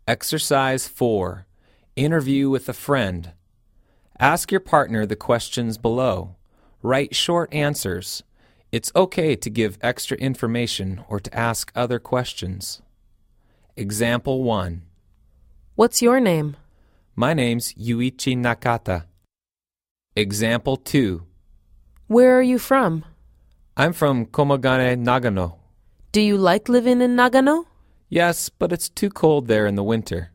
Exercise 4. Interview with a friend. Ask your partner the questions below. Write short answers. It's okay to give extra information or to ask other questions. Example 1. What's your name? My name's Yuichi Nakata. Example 2. Where are you from? I'm from Komagane, Nagano. Do you like living in Nagano? Yes, but it's too cold there in the winter.